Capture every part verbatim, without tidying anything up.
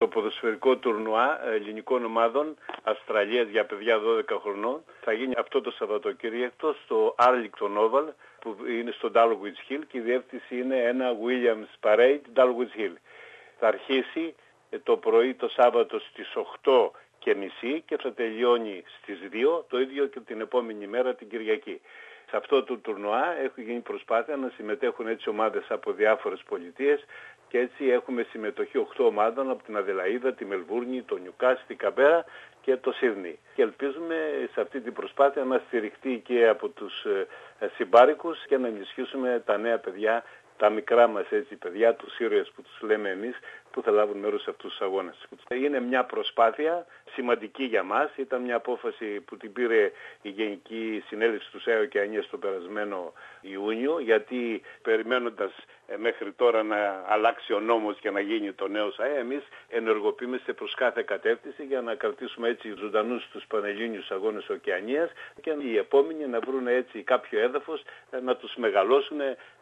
Το ποδοσφαιρικό τουρνουά ελληνικών ομάδων Αυστραλίας για παιδιά δώδεκα χρονών θα γίνει αυτό το Σαββατοκύριακο στο Arlington Oval που είναι στο Dulwich Hill και η διεύθυνση είναι ένα Williams Parade Dulwich Hill. Θα αρχίσει το πρωί το Σάββατο στις οκτώ και μισή και θα τελειώνει στις δύο, το ίδιο και την επόμενη μέρα την Κυριακή. Σε αυτό το τουρνουά έχει γίνει προσπάθεια να συμμετέχουν έτσι ομάδες από διάφορες πολιτείες και έτσι έχουμε συμμετοχή οκτώ ομάδων από την Αδελαΐδα, τη Μελβούρνη, το Νιουκάσιλ, την Καμπέρα και το Σίδνεϊ. Και ελπίζουμε σε αυτή την προσπάθεια να στηριχτεί και από τους συμπάρικους και να ενισχύσουμε τα νέα παιδιά, τα μικρά μας έτσι παιδιά, τους ήρωες που τους λέμε εμείς, που θα λάβουν μέρος σε αυτούς τους αγώνες. Είναι μια προσπάθεια σημαντική για μας. Ήταν μια απόφαση που την πήρε η Γενική Συνέλευση του ΣΑΕ Οκεανίας τον περασμένο Ιούνιο, γιατί περιμένοντας μέχρι τώρα να αλλάξει ο νόμος και να γίνει το νέο ΣΑΕ, εμείς ενεργοποιούμαστε προς κάθε κατεύθυνση για να κρατήσουμε έτσι ζωντανούς τους Πανελλήνιους Αγώνες Οκεανίας και οι επόμενοι να βρουν έτσι κάποιο έδαφος, να τους μεγαλώσουν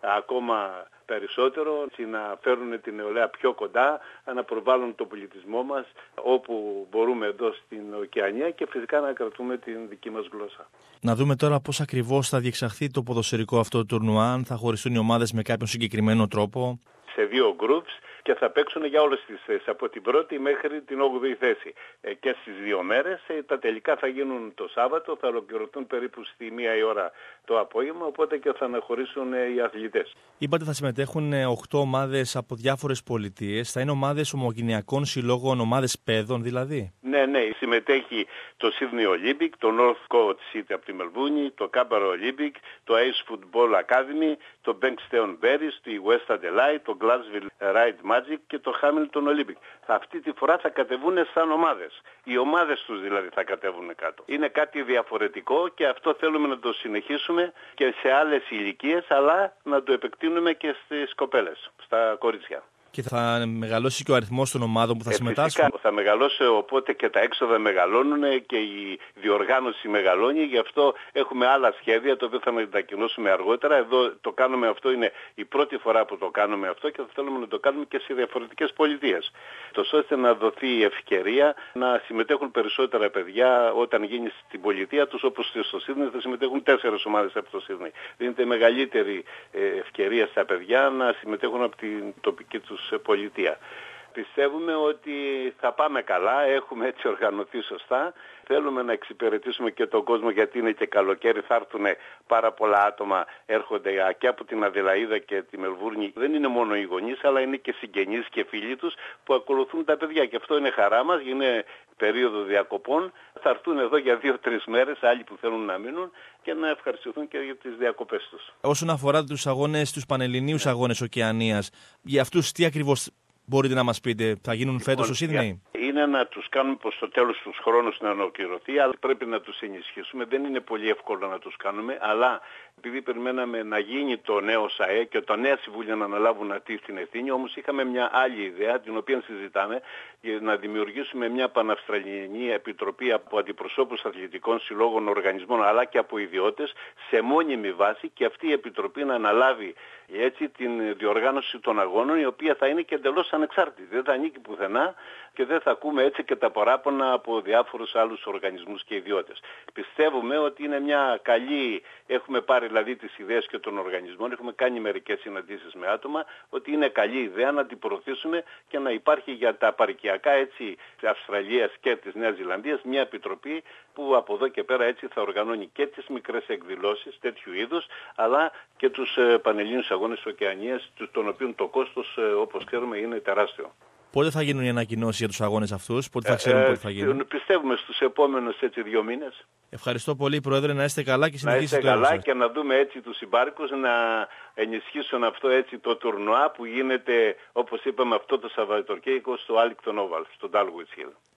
ακόμα περισσότερο, να φέρουν την νεολαία πιο κοντά, να προβάλλουν τον πολιτισμό μας όπου μπορούμε εδώ στην Οκεανία και φυσικά να κρατούμε την δική μας γλώσσα. Να δούμε τώρα πώς ακριβώς θα διεξαχθεί το ποδοσφαιρικό αυτό τουρνουά, αν θα χωριστούν οι ομάδες με κάποιον συγκεκριμένο τρόπο. Σε δύο groups και θα παίξουν για όλες τις θέσεις, από την πρώτη μέχρι την όγδοη θέση. Ε, και στις δύο μέρες, ε, τα τελικά θα γίνουν το Σάββατο, θα ολοκληρωθούν περίπου στη μία η ώρα το απόγευμα, οπότε και θα αναχωρήσουν ε, οι αθλητές. Είπατε θα συμμετέχουν οκτώ ομάδες από διάφορες πολιτείες, θα είναι ομάδες ομογενειακών συλλόγων, ομάδες παιδών δηλαδή. Ναι, ναι, συμμετέχει το Sydney Olympic, το North Coast City από τη Μελβούνη, το Canberra Olympic, το Ace Football Academy, το Bankstown Berries, το West Adelaide, το Glasgow Ride Magic και το Hamilton Olympic. Αυτή τη φορά θα κατεβούν σαν ομάδες. Οι ομάδες τους δηλαδή θα κατέβουν κάτω. Είναι κάτι διαφορετικό και αυτό θέλουμε να το συνεχίσουμε και σε άλλες ηλικίες, αλλά να το επεκτείνουμε και στις κοπέλες, στα κορίτσια. Και θα μεγαλώσει και ο αριθμός των ομάδων που θα ε, συμμετάσχουν. Φυσικά θα μεγαλώσει, οπότε και τα έξοδα μεγαλώνουν και η διοργάνωση μεγαλώνει. Γι' αυτό έχουμε άλλα σχέδια, το οποίο θα μετακοινώσουμε αργότερα. Εδώ το κάνουμε αυτό, είναι η πρώτη φορά που το κάνουμε αυτό και θα θέλουμε να το κάνουμε και σε διαφορετικές πολιτείες. Τόσο ώστε να δοθεί η ευκαιρία να συμμετέχουν περισσότερα παιδιά όταν γίνει στην πολιτεία τους, όπως στο Σίδνεϊ θα συμμετέχουν τέσσερις ομάδες από το Σίδνεϊ. Δίνεται μεγαλύτερη ευκαιρία στα παιδιά να συμμετέχουν από την τοπική τους πολιτεία. Πιστεύουμε ότι θα πάμε καλά, έχουμε έτσι οργανωθεί σωστά. Θέλουμε να εξυπηρετήσουμε και τον κόσμο γιατί είναι και καλοκαίρι, θα έρθουν πάρα πολλά άτομα, έρχονται και από την Αδελαΐδα και τη Μελβούρνη. Δεν είναι μόνο οι γονείς, αλλά είναι και συγγενείς και φίλοι τους που ακολουθούν τα παιδιά και αυτό είναι χαρά μας, είναι περίοδο διακοπών. Θα έρθουν εδώ για δύο-τρεις μέρες, άλλοι που θέλουν να μείνουν και να ευχαριστηθούν και για τις διακοπές τους. Όσον αφορά τους αγώνες, τους Πανελληνίους Αγώνες Οκεανίας, για αυτούς τι ακριβώς μπορείτε να μας πείτε, θα γίνουν φέτος στο Σίδνεϊ? Είναι να τους κάνουμε προς το τέλος τους χρόνους να ολοκληρωθεί, αλλά πρέπει να τους ενισχύσουμε. Δεν είναι πολύ εύκολο να τους κάνουμε, αλλά επειδή περιμέναμε να γίνει το νέο ΣΑΕ και τα νέα συμβούλια να αναλάβουν αυτή την ευθύνη, όμως είχαμε μια άλλη ιδέα, την οποία συζητάμε, για να δημιουργήσουμε μια παναυστραλιανή επιτροπή από αντιπροσώπους αθλητικών συλλόγων, οργανισμών, αλλά και από ιδιώτες, σε μόνιμη βάση και αυτή η επιτροπή να αναλάβει έτσι την διοργάνωση των αγώνων, η οποία θα είναι και εντελώς ανεξάρτητη. Δεν θα ανήκει πουθενά και δεν θα ακούμε έτσι και τα παράπονα από διάφορους άλλους οργανισμούς και ιδιώτες. Πιστεύουμε ότι είναι μια καλή, έχουμε πάρει δηλαδή τις ιδέες και των οργανισμών, έχουμε κάνει μερικές συναντήσεις με άτομα, ότι είναι καλή ιδέα να την προωθήσουμε και να υπάρχει για τα παροικιακά έτσι της Αυστραλίας και της Νέας Ζηλανδίας μια επιτροπή που από εδώ και πέρα έτσι θα οργανώνει και τις μικρές εκδηλώσεις τέτοιου είδους, αλλά και τους Πανελλήνιους Αγώνες Οκεανίας, των οποίων το κόστος όπως ξέρουμε είναι τεράστιο. Πότε θα γίνουν οι ανακοινώσεις για τους αγώνες αυτούς, πότε θα ξέρουμε ε, πότε θα γίνουν? Πιστεύουμε στους επόμενους έτσι δύο μήνες. Ευχαριστώ πολύ, Πρόεδρε, να είστε καλά και συνεχίστε το έργο σας. Να είστε καλά και να δούμε έτσι τους συμπάρκους να ενισχύσουν αυτό έτσι το τουρνουά που γίνεται, όπως είπαμε, αυτό το Σαββατοκύριακο στο Arlington Oval, στο Dulwich Hill.